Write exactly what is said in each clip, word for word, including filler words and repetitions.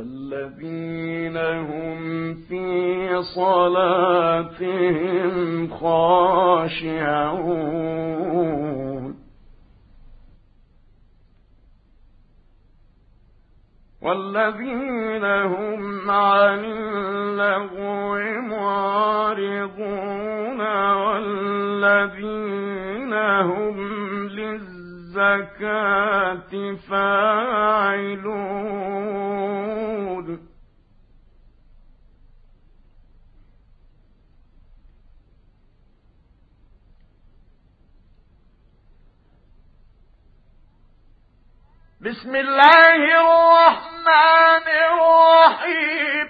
الذين هم في صلاتهم خاشعون والذين هم عن اللغو معرضون والذين هم للزكاة فاعلون بسم الله الرحمن الرحيم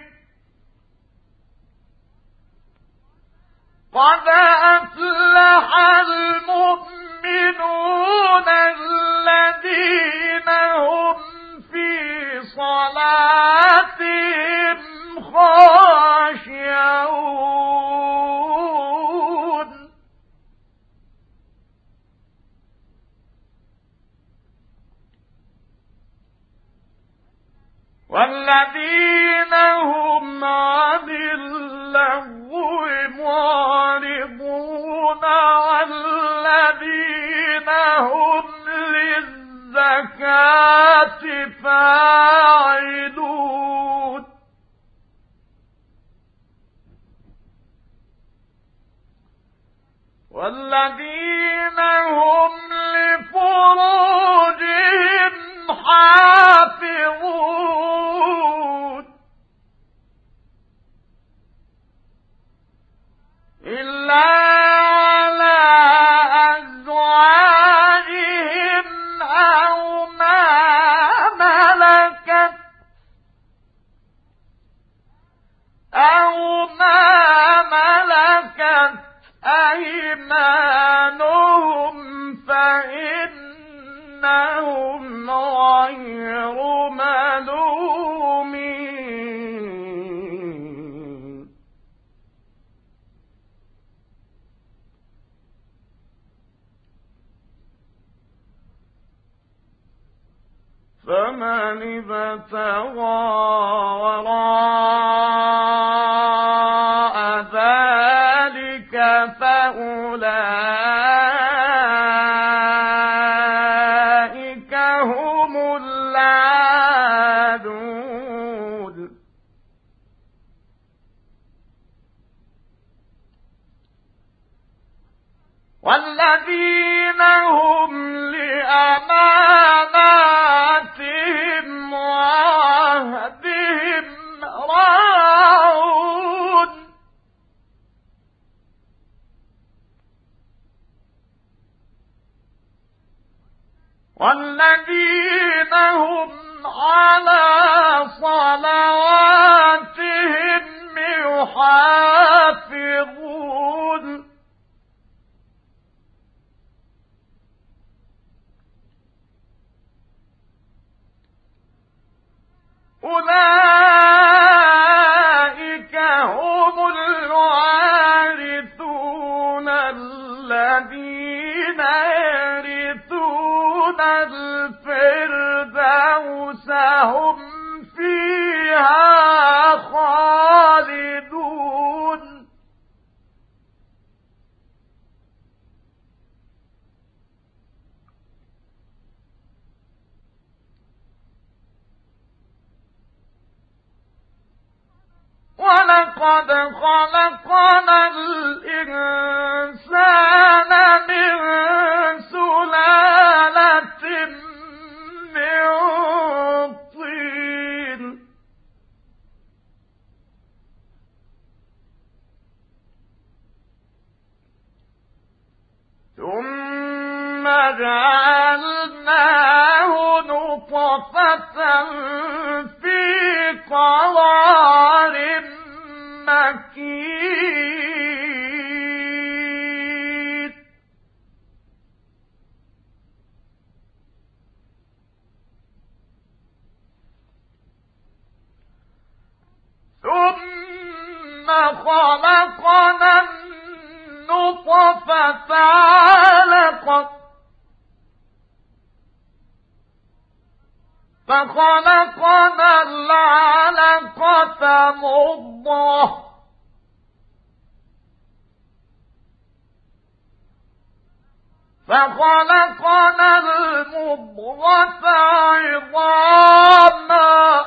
قد أفلح المؤمنون الذين هم في صلاتهم خاشعون والذين هم عن اللغو معرضون والذين هم للزكاة فاعلون والذين هم لفروجهم حافظون إلا على أزواجهم أو ما ملكت أو ما ملكت أيمانهم فإنهم غير ملومين فمن ابتغى وراء ذلك فأولئك هم العادون والذين هم لأماناتهم وعهدهم راعون والذين هم على صلواتهم يحافظون أولئك هم الوارثون الذين يرثون الفردوس هم فيها خالدون ولقد خلقنا الإنسان من سلالة من طين ثم جعلناه نطفة في قرار مكين ثم خلقنا النطفة علقة فخلقنا العلقة فمضغة فخلقنا المضغة عظاما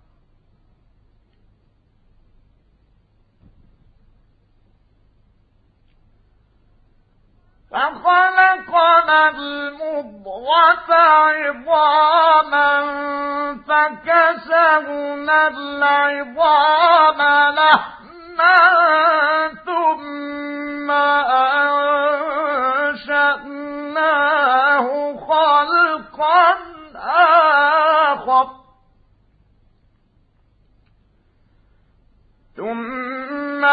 فخلقنا المضغة عظاما فكسونا العظام لحما ثم أنشأناه خلقا آخر ثم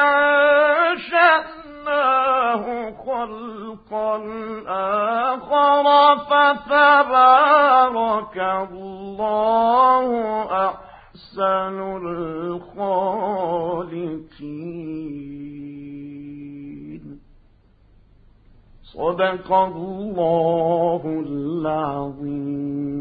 أنشأناه خلقا آخر فتبارك الله أحسن الخالقين. صدق الله العظيم.